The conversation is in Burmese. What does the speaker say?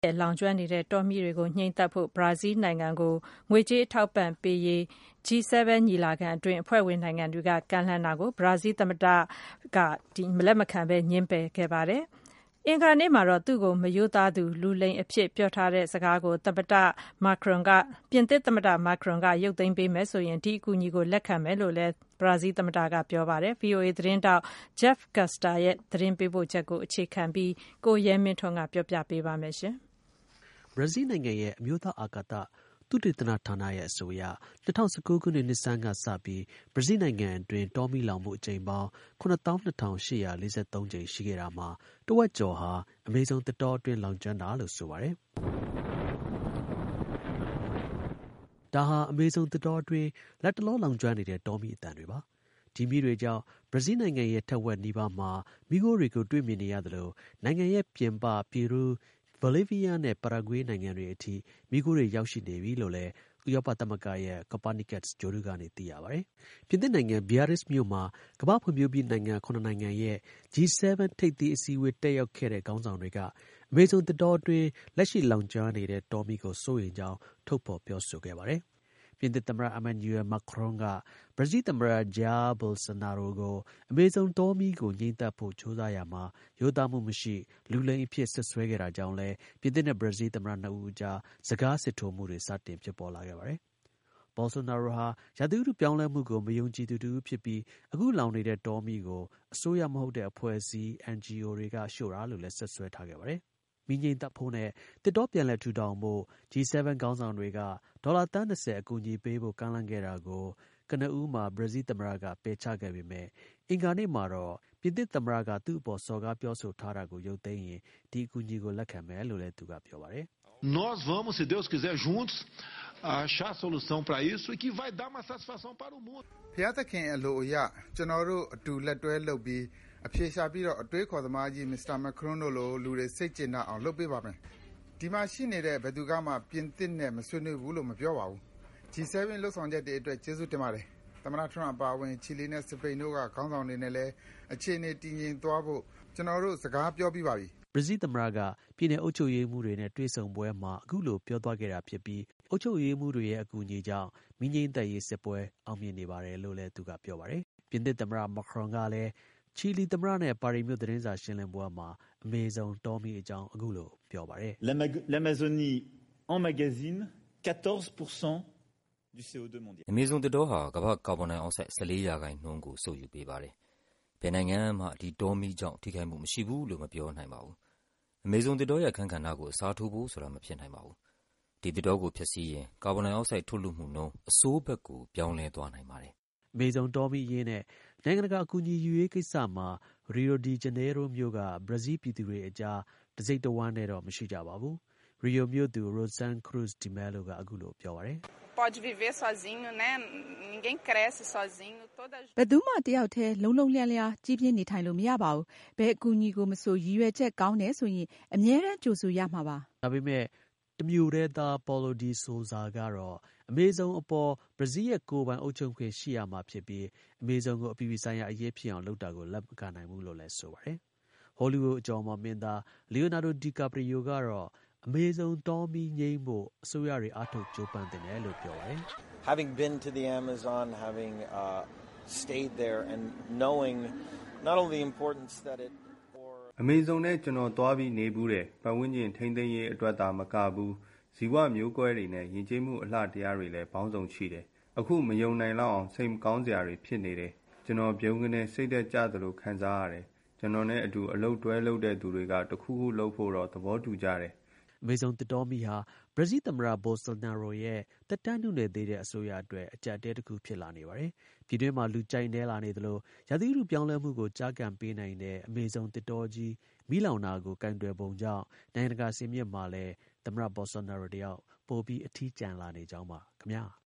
လောင်ကျွမ်းနေတဲ့တောမီးတွေကိုငြှိမ်းသတ်ဖို့ဘရာဇီးနိုင်ငံကိုငွေကြေးအထောက်ပံ့ပေးရေး G7 ညီလာခံအတွင်းအဖွဲ့ဝင်နိုင်ငံတွေကကမ်းလှမ်းတာကိုဘရာဇီးသမ္မတကလက်မခံဘဲငြင်းပယ်ခဲ့ပါတယ်။ အင်္ဂါနေ့မှာတော့သူ့ကိုမရိုးသားသူလူလိမ်အဖြစ်ပြောထားတဲ့စကားကိုပြင်သစ်သမ္မတ Macron ကရုပ်သိမ်းပေးမယ်ဆိုရင်ဒီအကူအညီကိုလက်ခံမယ်လို့လည်းဘရာဇီးသမ္မတကပြောပါတယ်။ VOA သတင်းထောက် Jeff Custer ရဲ့သတင်းပေးပို့ချက်ကိုအခြေခံပြီးကိုရဲမင်းထွန်းကပြောပြပေးပါမယ်။ဘရာဇီးနိုင်ငံရဲ့အမျိုးသားအာကာသသုတေသနဌာနရဲ့အဆိုအရ2019ခုနှစ်နှစ်ဆန်းကစပြီးဘရာဇီးနိုင်ငံအတွင်းတောမီးလောင်မှုအကြိမ်ပေါင်း 72843 ကြိမ်ရှိခဲ့တာမှာတဝက်ကျော်ဟာအမေဇုံသစ်တောအတွင်းလောင်ကျွမ်းတာလို့ဆိုပါတယ်။ ဒါဟာအမေဇုံသစ်တောအတွင်းလတ်တလောလောင်ကျွမ်းနေတဲ့တောမီးအသံတွေပါ။ ဒီမီးတွေကြောင့်ဘရာဇီးနိုင်ငံရဲ့ထက်ဝက်နီးပါးမှာမီးခိုးတွေကိုတွေ့မြင်နေရသလိုနိုင်ငံရဲ့ပြင်ပပီရူးဘိုလီးဗီးယားနဲ့ပါရာဂွေးနိုင်ငံတွေအထိမီးခိုးတွေရောက်ရှိနေပြီလို့လည်းဥရောပသမဂ္ဂရဲ့ Copernicus ဂြိုဟ်တုကနေသိရပါတယ်။ ပြင်သစ်နိုင်ငံ Biarritz မြို့မှာကမ္ဘာ့ဖွံ့ဖြိုးပြီးနိုင်ငံ 7 နိုင်ငံရဲ့ G7 ထိပ်သီးအစည်းအဝေးတက်ရောက်ခဲ့တဲ့ခေါင်းဆောင်တွေက အမေဇုံသစ်တောအတွင်းလက်ရှိလောင်ကျွမ်းနေတဲ့တောမီးကိုစိုးရိမ်ကြောင်းထုတ်ဖော်ပြောဆိုခဲ့ပါတယ်။ ပြင်သစ်သမ္မတ Emmanuel Macron က ဘရာဇီးသမ္မတ Jair Bolsonaro ကို အမေဇုံတောမီးကိုငြှိမ်းသတ်ဖို့ကြိုးစားရာမှာ ရိုးသားမှုမရှိလူလိမ်အဖြစ်စွပ်စွဲခဲ့တာကြောင့်လည်းပြင်သစ်နဲ့ဘရာဇီးသမ္မတနှစ်ဦးအကြားစကားစစ်ထိုးမှုတွေစတင်ဖြစ်ပေါ်လာခဲ့ပါတယ်။ Bolsonaro ဟာရာသီဥတုပြောင်းလဲမှုကိုမယုံကြည်သူတစ်ဦးဖြစ်ပြီးအခုလောင်နေတဲ့တောမီးကိုအစိုးရမဟုတ်တဲ့အဖွဲ့အစည်း NGO တွေကရှို့တာလို့လည်းစွပ်စွဲထားခဲ့ပါတယ်။ မီးငြိမ်းသတ်ဖို့နဲ့သစ်တောပြန်လည်ထူထောင်ဖို့ G7 ခေါင်းဆောင်တွေကဒေါ်လာသန်း 20 အကူအညီပေးဖို့ကမ်းလှမ်းခဲ့တာကို ကနဦးမှာဘရာဇီးသမ္မတကပယ်ချခဲ့ပေမဲ့အင်္ဂါနေ့မှာတော့ပြင်သစ်သမ္မတကသူ့အပေါ်စော်ကားပြောဆိုထားတာကိုရုပ်သိမ်းရင်ဒီအကူအညီကိုလက်ခံမယ်လို့လည်းသူကပြောပါတယ်။ Nós vamos, se Deus quiser, juntos achar a solução para isso e que vai dar uma satisfação para o mundo. ဘုရားသခင်အလိုအရကျွန်တော်တို့အတူလက်တွဲလုပ်ပြီးအဖြေရှာပြီးတော့အတွေးခေါ်သမားကြီးမစ္စတာမက်ခရွန်းတို့လိုလူတွေစိတ်ကျေနပ်အောင်လုပ်ပေးပါမယ်။ဒီမှာရှိနေတဲ့ဘယ်သူကမှပြင်သစ်နဲ့မဆွေးနွေးဘူးလို့မပြောပါဘူး။ G7 လှုပ်ဆောင်ချက်တွေအတွက်ကျေးဇူးတင်ပါတယ်။သမ္မတထရမ့်အပါအဝင်ချီလီနဲ့စပိန်တို့ကခေါင်းဆောင်တွေနဲ့လည်းအခြေအနေတည်ငြိမ်သွားဖို့ကျွန်တော်တို့စကားပြောပြီးပါပြီ။ဘရာဇီးသမ္မတကပြည်နယ်အုပ်ချုပ်ရေးမှူးတွေနဲ့တွေ့ဆုံပွဲမှာအခုလိုပြောသွားခဲ့တာဖြစ်ပြီးအုပ်ချုပ်ရေးမှူးတွေရဲ့အကူအညီကြောင့်မီးငြိမ်းသတ်ရေးစစ်ပွဲအောင်မြင်နေပါတယ်လို့လည်းသူကပြောပါတယ်။ ပြင်သစ်သမ္မတ Macron ကလည်းချီလီသမ္မတနဲ့ပါရီမြို့သတင်းစာရှင်းလင်းပွဲမှာအမေဇုံတောမီးအကြောင်းအခုလိုပြောပါတယ်။ L'Amazonie emmagasine 14% du CO2 mondial အမေဇုံသစ်တောဟာကမ္ဘာ့ကာဗွန်ဒိုင်အောက်ဆိုက် 14% ကိုစုပ်ယူပေးပါတယ်။ဘယ်နိုင်ငံမှဒီတောမီးကြောင့်ထိခိုက်မှုမရှိဘူးလို့မပြောနိုင်ပါဘူး။အမေဇုံသစ်တောရဲ့အခန်းကဏ္ဍကိုအစားထိုးဖို့ဆိုတာမဖြစ်နိုင်ပါဘူး။ဒီသစ်တောကိုဖျက်ဆီးရင်ကာဗွန်ဒိုင်အောက်ဆိုက်ထုတ်လွှတ်မှုနှုန်းအဆိုးဘက်ကိုပြောင်းလဲသွားနိုင်ပါတယ်။အမေဇုံတောမီးအရေးနဲ့နိုင်ငံတကာအကူအညီယူရေးကိစ္စမှာရီယိုဒီဂျနေရိုးမြို့ကဘရာဇီးပြည်သူတွေအကြားတစိတ်တဝမ်းနဲ့တော့မရှိကြပါဘူး။ရီယိုမြို့သူ Rosane Cruz de Melo ကအခုလိုပြောပါတယ်။ Pode viver sozinho, né? Ninguém cresce sozinho. ဘယ်သူမှတယောက်တည်းလုံးလုံးလျားလျားကြီးပြင်းနေထိုင်လို့မရပါဘူး။ဘယ်အကူအညီကိုမဆိုရည်ရွယ်ချက်ကောင်းတယ်ဆိုရင်အမြဲတမ်းကြိုဆိုရမှာပါ။ဒါပေမဲ့တမျိုးတည်းသား Paulo de Souza ကတော့အမေဇုံအပေါ်ဘရာဇီးရဲ့ကိုယ်ပိုင်အုပ်ချုပ်ခွင့်ရှိရမှာဖြစ်ပြီးအမေဇုံကိုအပြည်ပြည်ဆိုင်ရာအရေးဖြစ်အောင်လုပ်တာကိုလက်မခံနိုင်ဘူးလို့လည်းဆိုပါတယ်။ ဟောလိဝုဒ်အကျော်အမော်မင်းသား Leonardo DiCaprio ကတော့အမေဇုံတောမီးငြိမ်းဖို့အစိုးရတွေအားထုတ်ကြိုးပမ်းသင့်တယ်လို့ပြောပါတယ်။ Having been to the Amazon, having stayed there and knowing not only the importance that it အမေဇုံနဲ့ကျွန်တော်သွားပြီးနေဘူးတယ်ပတ်ဝန်းကျင်ထိန်းသိမ်းရေးအတွက်သာမကဘူးဇီဝမျိုးကွဲတွေနဲ့ယဉ်ကျေးမှုအလှတရားတွေလည်းပေါင်းစုံရှိတယ်အခုမယုံနိုင်လောက်အောင်စိတ်မကောင်းစရာတွေဖြစ်နေတယ်ကျွန်တော်ပြုံးကနေစိတ်သက်ကြသလိုခံစားရတယ်ကျွန်တော်နဲ့အတူအလုပ်တွဲလုပ်တဲ့သူတွေကတခုခုလုပ်ဖို့တော့သဘောတူကြတယ်အမေဇုံသစ်တောမီးဟာဘရာဇီးသမ္မတ Bolsonaro ရဲ့သက်တမ်းနုနယ်သေးတဲ့အစိုးရအတွက်အကျပ်အတည်းတစ်ခုဖြစ်လာနေပါတယ်။ပြည်တွင်းမှာလူကြိုက်နည်းလာနေသလိုရာသီဥတုပြောင်းလဲမှုကိုကြားကန်ပေးနိုင်တဲ့အမေဇုံသစ်တောကြီးမီးလောင်တာကိုကိုင်တွယ်ပုံကြောင့်နိုင်ငံတကာစင်မြင့်မှာလည်းသမ္မတ Bolsonaro တယောက်ပိုပြီးအထီးကျန်လာနေကြောင်းပါခင်ဗျာ။